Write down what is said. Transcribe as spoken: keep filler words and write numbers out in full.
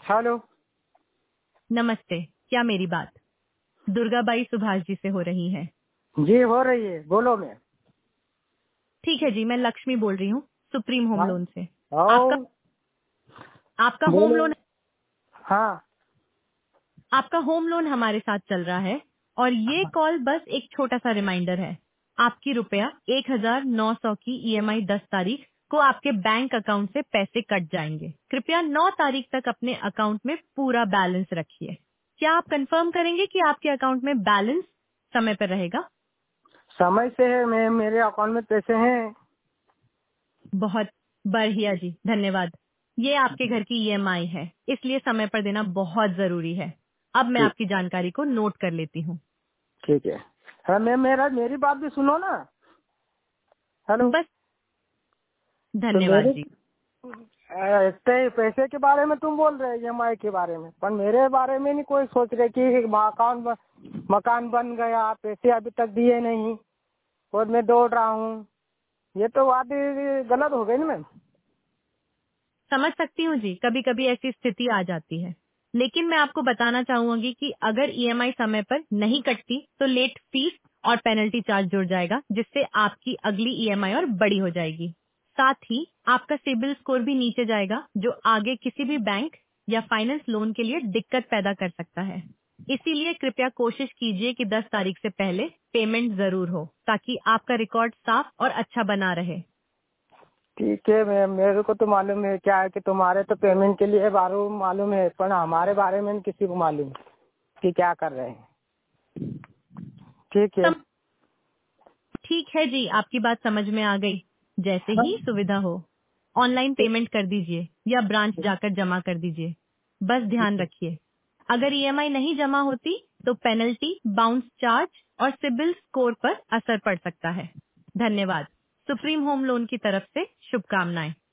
Hello. नमस्ते, क्या मेरी बात दुर्गाबाई सुभाष जी से हो रही है? जी हो रही है, बोलो मैं। ठीक है जी, मैं लक्ष्मी बोल रही हूँ सुप्रीम होम हाँ। लोन से। आपका आओ। आपका होम बोलो। लोन हाँ। आपका होम लोन हमारे साथ चल रहा है और ये कॉल बस एक छोटा सा रिमाइंडर है। आपकी रुपया एक हजार नौ सौ की ईएमआई दस तारीख को आपके बैंक अकाउंट से पैसे कट जाएंगे। कृपया नौ तारीख तक अपने अकाउंट में पूरा बैलेंस रखिए। क्या आप कंफर्म करेंगे कि आपके अकाउंट में बैलेंस समय पर रहेगा? समय से है, मैं मेरे अकाउंट में पैसे हैं। बहुत बढ़िया जी, धन्यवाद। ये आपके घर की ईएमआई है, इसलिए समय पर देना बहुत जरूरी है। अब मैं ठीक। आपकी जानकारी को नोट कर लेती हूँ। ठीक है। हाँ, मैं मेरा मेरी बात भी सुनो ना। हेलो। बस तो धन्यवाद मेरे जी। अ, इतने पैसे के बारे में तुम बोल रहे हो, ईएमआई के बारे में, पर मेरे बारे में नहीं कोई सोच रहे कि मकान मकान बन गया, पैसे अभी तक दिए नहीं और मैं दौड़ रहा हूँ। ये तो बात ही गलत हो गई ना मैम। समझ सकती हूँ जी, कभी कभी ऐसी स्थिति आ जाती है, लेकिन मैं आपको बताना चाहूंगी कि अगर ईएमआई समय पर नहीं कटती तो लेट फीस और पेनल्टी चार्ज जुड़ जाएगा, जिससे आपकी अगली ईएमआई और बड़ी हो जाएगी। साथ ही आपका सिबिल स्कोर भी नीचे जाएगा, जो आगे किसी भी बैंक या फाइनेंस लोन के लिए दिक्कत पैदा कर सकता है। इसीलिए कृपया कोशिश कीजिए कि दस तारीख से पहले पेमेंट जरूर हो, ताकि आपका रिकॉर्ड साफ और अच्छा बना रहे। ठीक है मैम, मेरे को तो मालूम है क्या है कि तुम्हारे तो पेमेंट के लिए बारो मालूम है, पर हमारे बारे में नहीं किसी को मालूम कि क्या कर रहे हैं। ठीक है। सम- ठीक है जी, आपकी बात समझ में आ गई। जैसे हाँ। ही सुविधा हो ऑनलाइन पेमेंट कर दीजिए या ब्रांच जाकर जमा कर दीजिए। बस ध्यान रखिए, अगर ईएमआई नहीं जमा होती तो पेनल्टी, बाउंस चार्ज और सिबिल स्कोर पर असर पड़ सकता है। धन्यवाद। सुप्रीम होम लोन की तरफ से शुभकामनाएं।